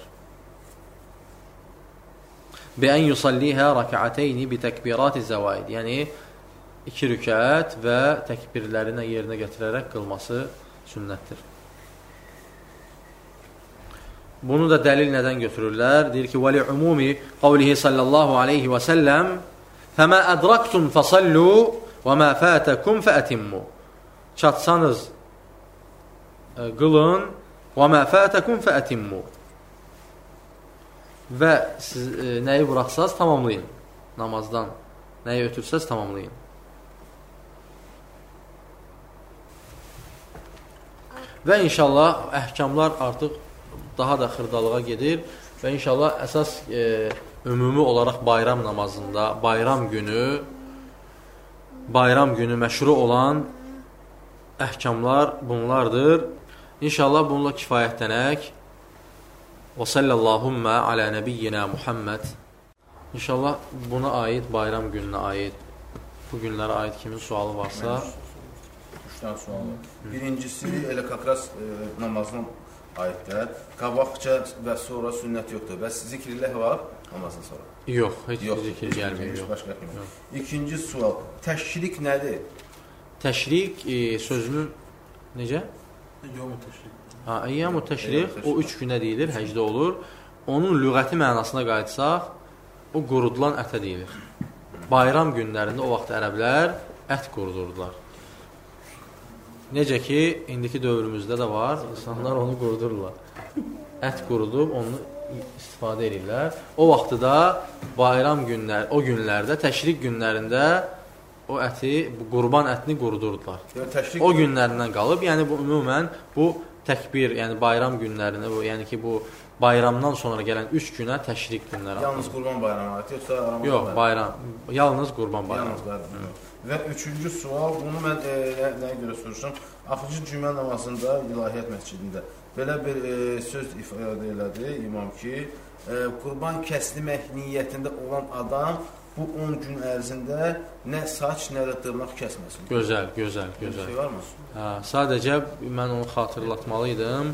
Bi-ən yusallihə rəkətəyni bi-təkbirati zəvaid. Yəni, 2 rükət və təkbirlərini yerinə gətirərək qılması sünnətdir. Bunu da dəlil nədən götürürlər? Deyir ki, وَلِعُمُومِ قَوْلِهِ sallallahu aleyhi və səlləm فَمَا أَدْرَكْتُمْ فَصَلُّوا وَمَا فَاتَكُمْ فَأَتِمُّوا. Çatsanız qılın وَمَا فَاتَكُمْ فَأَتِمُّوا. Və siz nəyi buraxsaz tamamlayın. Namazdan nəyi ötürsəz tamamlayın. Və inşallah əhkamlar artıq daha da xırdalığa gedir və inşallah əsas ümumi olaraq bayram namazında, bayram günü məşru olan əhkamlar bunlardır. İnşallah bununla kifayətlənək. Və sallallahu alə nəbiyyina Muhammed. İnşallah buna aid, bayram gününə aid, bu günlərə aid kimin sualı varsa dənə sual var. Birincisi, elə kakras namazına aiddir. Qabaqca və sonra sünnət yoxdur. Bəs zikrilləh var namazdan sonra? Yox, heç zikir gəlmir. İkinci sual, təşrik nədir? Təşrik sözünün necə? Yom-u təşrik. Əyyam-u təşrik o 3 günə deyilir, həcdə olur. Onun lüğəti mənasına qayıtsaq, o qurudulan ətə deyilir. Bayram günlərində o vaxt ərəblər ət qurudurdular. Necə ki, indiki dövrümüzdə də var, insanlar onu qurudurlar. Ət qurudub, onu istifadə edirlər. O vaxtı da bayram günlər, o günlərdə, təşrik günlərində o əti, qurban ətini qurudurdular. O günlərindən qalıb, yəni bu ümumən bu təkbir, yəni bayram günlərini, yəni ki, bu bayramdan sonra gələn 3 günə təşrik günləri. Yalnız qurban bayramı aid, yoxsa Ramazan? Yox, bayram. Yalnız qurban bayramı. Və üçüncü sual, bunu mən nəyə görə soruşuram? Axıcı cümə namazında İlahiyyat məscidində belə bir söz ifadə elədi imam ki, qurban kəsmək niyyətində olan adam bu 10 gün ərzində nə saç, nə də dırnaq kəsməsin. Gözəl, gözəl, gözəl. Şey varmı? Sadəcə mən onu xatırlatmalıydım.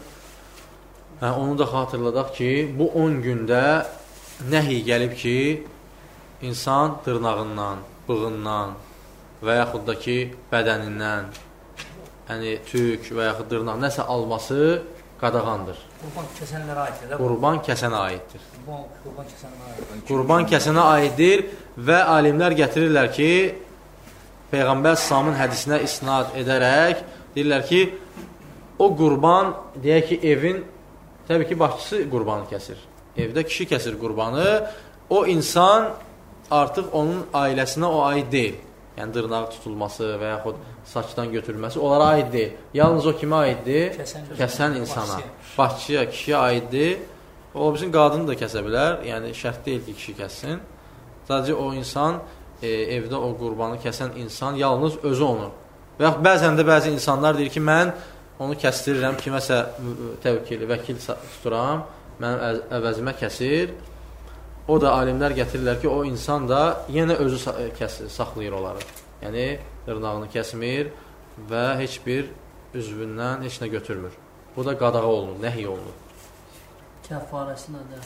Onu da xatırladaq ki, bu 10 gündə nəhi gəlib ki, insan dırnağından, bığından və yaxud da ki, bədənindən, yəni tük və yaxud dırnaq nəsə alması qadağandır. Qurban kəsənlərə aiddir. Qurban kəsənə aiddir. Qurban kəsənlərə aiddir. Qurban kəsənə aiddir və alimlər gətirirlər ki, Peyğəmbər s.ə.v-in hədisinə isnad edərək deyirlər ki, o qurban, deyək ki, evin təbii ki, başçısı qurbanı kəsir. Evdə kişi kəsir qurbanı. O insan artıq onun ailəsinə o aid deyil. Yəni, dırnağı tutulması və yaxud saçdan götürülməsi onlara aid deyil. Yalnız o kimə aiddir? Kəsən insana. Başçıya, kişiyə aiddir. O, bizim qadını da kəsə bilər. Yəni, şərt deyil ki, kişi kəssin. Sadəcə o insan, evdə o qurbanı kəsən insan yalnız özü onu. Və yaxud bəzən də bəzi insanlar deyir ki, mən onu kəstirirəm, kiməsə təvkili, vəkil tuturam, mənim əvəzimə kəsir. O da alimlər gətirirlər ki, o insan da yenə özü saxlayır onları. Yəni, dırnağını kəsmir və heç bir üzvündən heç nə götürmür. Bu da qadağa olunur, nəhiy olunur. Kəffarəsi nədir?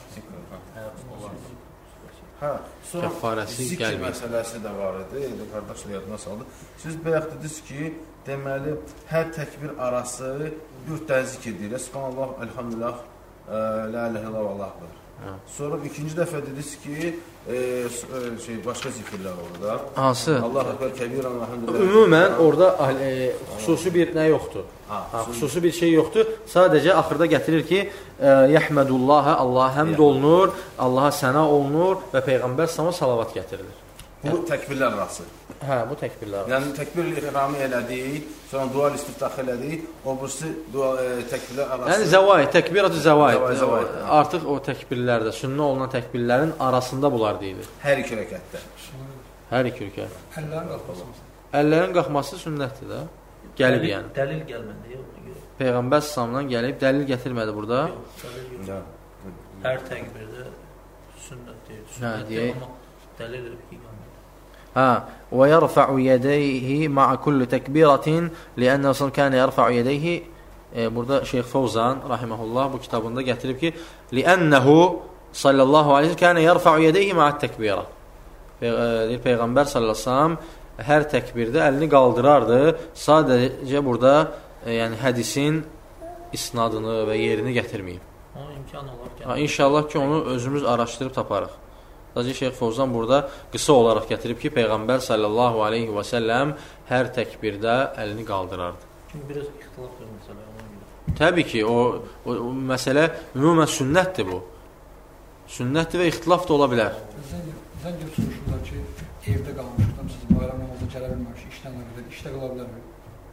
Sonra zikr məsələsi də var idi, qardaşla yadına saldı. Siz bayaq dediniz ki, deməli, hər təkbir arası 4 dənə zikr deyir. Subhanallah, elhamdülillah, la ilahe illallah, Allah akbar. Sonra ikinci dəfə dediniz ki, başqa zikirlər orada. Hansı? Allah akbar, kəbirən, elhamdülillah. Ümumən, orada xüsusi bir nə yoxdur. Xüsusi bir şey yoxdur. Sadəcə axırda gətirir ki, yəhmədullahə, Allah həmd olunur, Allaha səna olunur və Peyğəmbər s.ə.və salavat gətirilir. Bu təkbirlər arası. Hə, bu təkbirlər arası. Yəni, təkbir-i-ihramı elədik, sonra dual istiftah elədik, o bursi təkbirlər arası. Yəni, zəvaid, təkbir-atı zəvaid. Artıq o təkbirlərdə, sünnə olunan təkbirlərin arasında bunlar deyilir. Hər iki rəkətdə. Hər iki rəkət. Əllərin qalxması. Əllərin qalxması sünnətdir də. Gəlib yəni. Dəlil gəlmədi, yox. Peyğəmbər s.ə.v-dan gəlib, dəlil gətirmədi burada. Yox, dəlil yox. Hər təkbirdə sünnət deyil. Sünnət deyil. Dəlil ki, gəlmədi. ويرفع يديه مع كل تكبيرة لأنه صلى كان يرفع يديه burada Şeyx Fawzan rahimehullah bu kitabında gətirib ki لأنه sallallahu aleyhi ve sellem كان يرفع يديه مع التكبيرة Peyğəmbər sallallahu aleyhi ve sellem hər təkbirdə əlini qaldırardı. Sadəcə burada yəni hədisin isnadını və yerini gətirməyib. İmkan olar. İnşallah ki onu özümüz araşdırıb taparıq. Sadəcə Şeyx Fawzan burada qısa olaraq gətirib ki, Peyğəmbər sallallahu aleyhi və səlləm hər təkbirdə əlini qaldırardı. Çünki biraz ixtilafdır məsələ ona görə. Təbii ki, o məsələ ümumən sünnətdir bu. Sünnətdir və ixtilaf da ola bilər. Sən gibi soruşurlar ki, evdə qalmışdım, siz bayram namazına gələ bilməmiş, işdən qədər, işdə qala bilərmi?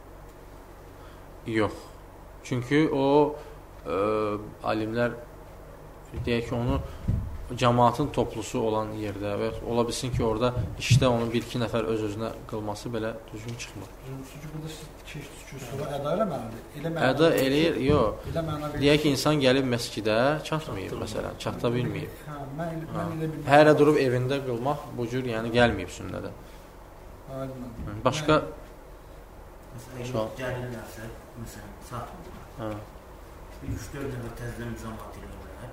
Yox. Çünki o alimlər deyək ki, onu cəmaatın toplusu olan yerdə və ola bilsin ki, orada işdə onun 1-2 nəfər öz-özünə qılması belə düzgün çıxmır. Çünki burada siz sonra əda eləməlidir. Əda eləyir, yox. Deyək ki, insan gəlib məscidə çatmayıb, məsələn, çata bilməyib. Hərə durub evində qılmaq bu cür yəni gəlməyib sünnədə. Başqa Məsələn, gəlirlərsə, məsələn, satmırlar. Hə. Bir 3-4 nəfər təzədən müzamat edirlər.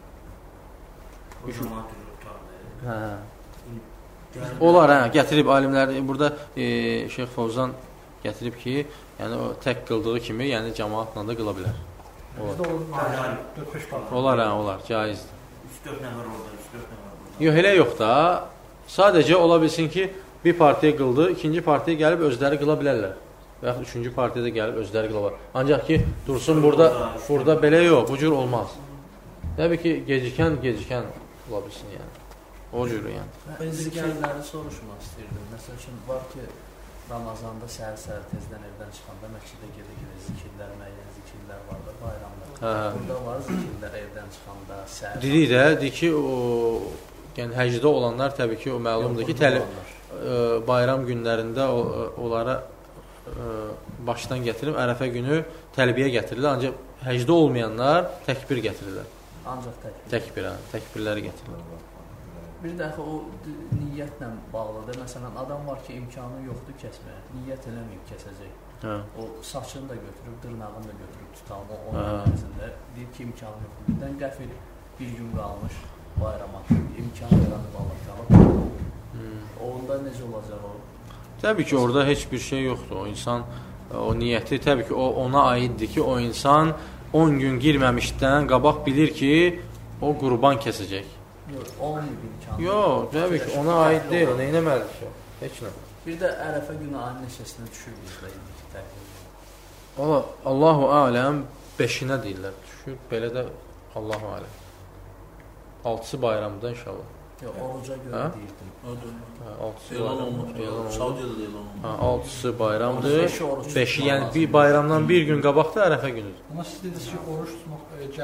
O cəmaat durur tutarlar. Hə. Olar, hə, gətirib alimlər, burada Şeyx Fovzan gətirib ki, yəni o tək qıldığı kimi, yəni cəmaatla da qıla bilər. Olar, hə, olar, caizdir. 3-4 nəfər orada, 3-4 nəfər burada. Yox, elə yox da, sadəcə ola bilsin ki, bir partiya qıldı, ikinci partiya gəlib özləri qıla bilərlər. Və yaxud üçüncü partiya da gəlib özləri qıla bilər. Ancaq ki, dursun burada belə yox, bu cür olmaz. Təbii ki, gecikən ola bilsin, yəni. O cür, yəni. Mən zikirləri soruşmaq istəyirdim. Məsəl üçün, var ki, Ramazanda səhər-səhər tezdən evdən çıxanda məscidə gedə-gedə zikirlər, müəyyən zikirlər var da, bayramda. Burada var zikirlər evdən çıxanda, səhər. Deyir ki, yəni həcdə olanlar təbii ki, o məlumdur ki, bayram günlərində onlara başdan gətirib, ərəfə günü təlbiyə gətirirlər, ancaq həcdə olmayanlar təkbir gətirirlər. Ancaq təkbirləri gətirirlər. Bir dəfə o niyyətlə bağlıdır. Məsələn, adam var ki, imkanı yoxdur kəsməyə, niyyət eləməyib kəsəcək. O saçını da götürüb, dırnağını da götürüb tutan, onun əvəzində deyir ki, imkanı yoxdur. Birdən qəfil bir gün qalmış bayrama, imkanı yaranıb Allah qalıb. Onda necə olacaq o? Təbii ki, orada heç bir şey yoxdur. O insan, o niyyəti, təbii ki, ona aiddir ki, o insan 10 gün girməmişdən qabaq bilir ki, o qurban kəsəcək. Yox, olmayıb imkanı. Yox, təbii ki, ona aid deyil, nə eləməlidir ki? Heç nə. Bir də ərəfə günü ayın neçəsinə düşür bizdə indiki təqvimdə? Valla, Allahu aləm 5-inə deyirlər, düşür. Belə də Allahu aləm. 6-sı bayramda inşallah. Yox, oruca görə deyirdim. 6-sı bayramdır. 5-i, yəni bir bayramdan bir gün qabaqda ərəfə günüdür. Amma siz dediniz ki, oruç tutmaq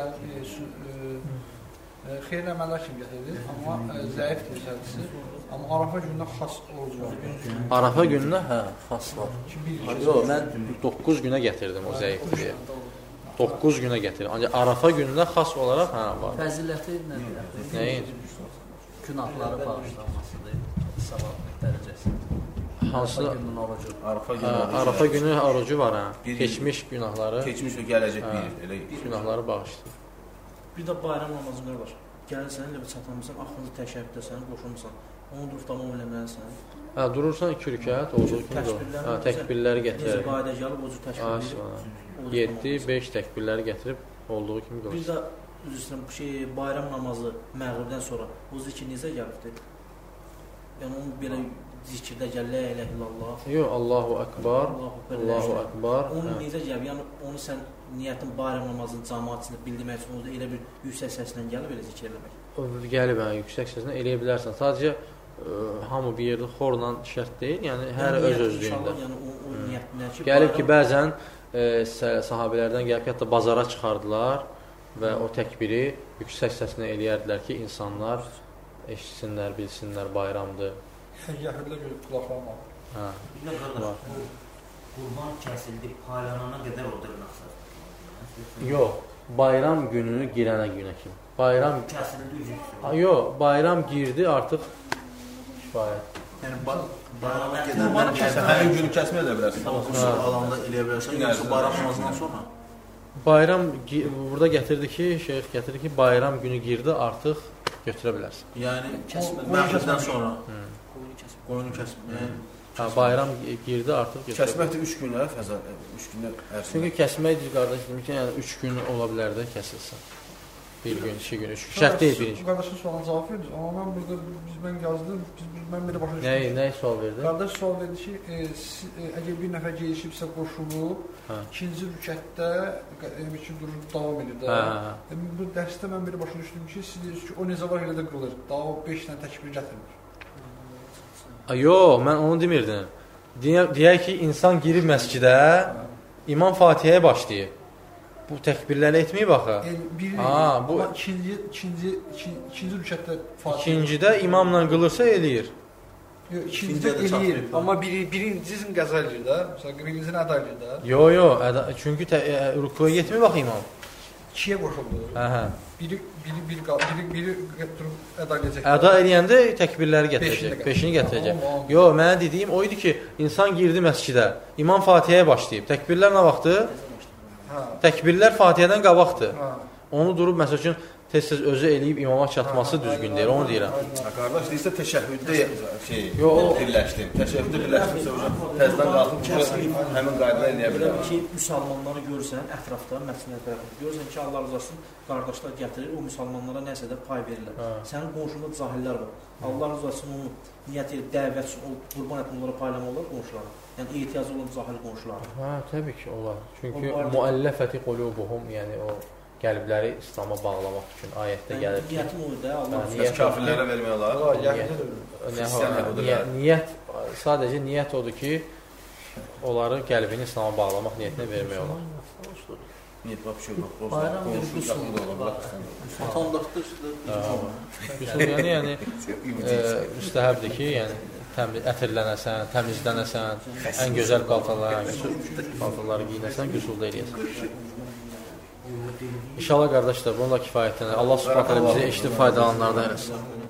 xeyirli əməllər kimi gətirilir, amma zəifdir zədisi. Amma Arafa günündə xas oruc var. Arafa günündə, hə, xas var. Yox, mən 9 günə gətirdim o zəifdir deyə. 9 günə gətirdim. Ancaq Arafa günündə xas olaraq, hə, var. Fəziləti nədir? Nəyin? Günahları bağışlanmasıdır, savab dərəcəsi. Hansı? Arafa günü orucu var, hə. Keçmiş günahları. Keçmiş və gələcək bir günahları bağışlayır. Bir də bayram namazılar var. Gəlirsən, elə bir çatamısan, axırıncı təşəbbüdəsən, qoşulmuşsan. Onu durub tamam eləməlisən. Hə, durursan 2 rükət, olduğu kimi də. Hə, təkbirləri gətirər. Necə qayda gəlib, o cür təkbirləri. 7-5 təkbirləri gətirib, olduğu kimi bir qılır. də, üzrə, bayram namazı məğribdən sonra o zikir necə gəlibdir? Yəni, onu belə zikirdə gəl, la ilə illallah. Yox, Allahu Akbar, Allahu Akbar. Onu necə gəlib? Yəni, onu sən niyyətin bayram namazının cəmaat içində bildirmək üçün elə bir yüksək səslə gəlib elə zikir eləmək? Gəlib, yüksək səslə eləyə bilərsən. Sadəcə hamı bir yerdə xorla şərt deyil, yəni hər öz-özlüyündə. Gəlib ki, bəzən sahabələrdən gəlib ki, hətta bazara çıxardılar və o təkbiri yüksək səslə eləyərdilər ki, insanlar eşitsinlər, bilsinlər, bayramdır. Yəhudlər görə qulaqlarına. Hə. Qurban kəsildi, paylanana qədər o dırnaqsız. Yox, bayram günü girənə günə kimi. Bayram kəsildi üzüksün. Yox, bayram girdi artıq kifayət. Yəni bayrama gedəndən həmin günü kəsməyə də bilərsən. Alanda eləyə bilərsən, yoxsa bayram namazından sonra? Bayram burada gətirdi ki, şeyx gətirdi ki, bayram günü girdi artıq götürə bilərsən. Yəni məğribdən sonra qoyunu kəsməyə. Hə, bayram girdi artıq götürə. Kəsmək də 3 günə fəzə 3 günə ərzində. Çünki kəsmək qardaş dedim ki, yəni 3 gün ola bilər də kəsilsin. 1 gün, 2 gün, 3 gün. Şərt deyil birinci. Qardaşın sualına cavab verdiniz. Amma mən burada mən yazdım, mən belə başa düşdüm. Nəyi sual verdi? Qardaş sual verdi ki, əgər bir nəfər gelişibsə qoşulub, ikinci rükətdə durub davam edir də. Bu dərsdə mən belə başa düşdüm ki, siz deyirsiniz ki, o necə var elə də qılır. Daha o 5 dənə təkbir gətirmir. Yox, mən onu demirdim. Deyək ki, insan girib məscidə, İmam Fatihəyə başlayıb. Bu təkbirləri etməyib axı. Bu ikinci rükətdə Fatihə. İkincidə imamla qılırsa eləyir. Yox, ikincidə eləyir. Amma birincisini qəza eləyir də. Məsələn, birincisini əda eləyir də. Yox, çünki rükuya getmir bax imam. ikiyə qoşuldu. Hə. Biri əda edəcək. Əda eləyəndə təkbirləri gətirəcək. 5-ini gətirəcək. Yox, mənə dediyim o idi ki, insan girdi məscidə, imam Fatihəyə başlayıb. Təkbirlər nə vaxtı? Təkbirlər Fatihədən qabaqdır. Onu durub məsəl üçün tez-tez özü eləyib imama çatması düzgün deyir, onu deyirəm. Qardaş deyirsə təşəhhüddə birləşdim. Təşəhhüddə birləşdimsə təzədən qalxıb həmin qaydadan eləyə bilərəm. Ki, müsəlmanları görsən, ətrafda, məscidin ətrafında görsən ki, Allah razı olsun, qardaşlar gətirir, o müsəlmanlara nəsə də pay verirlər. Sənin qonşunda cahillər var. Allah razı olsun, onu niyyət edib, dəvət üçün, qurban etmə onlara paylamalar qonşulara. Yəni, ehtiyacı olan cahil qonşulara. Hə, təbii ki, olar. Çünki müəlləfəti qulubuhum, yəni o qəlbləri İslam'a bağlamaq üçün ayətdə gəlir ki, niyyətim o da Allah kafirlərə vermək olar. Niyyət sadəcə niyyət odur ki, onları qəlbini İslam'a bağlamaq niyyətinə vermək olar. Niyyət var, bir şey yox. Bayram bir qüsul Qüsul yəni müstəhəbdir ki, yəni ətirlənəsən, təmizlənəsən, ən gözəl paltarları giyinəsən, qüsulda eləyəsən. İnşallah qardaşlar, bunu da kifayətlənir. Allah subhanahu bizi eşidib faydalananlardan eləsin.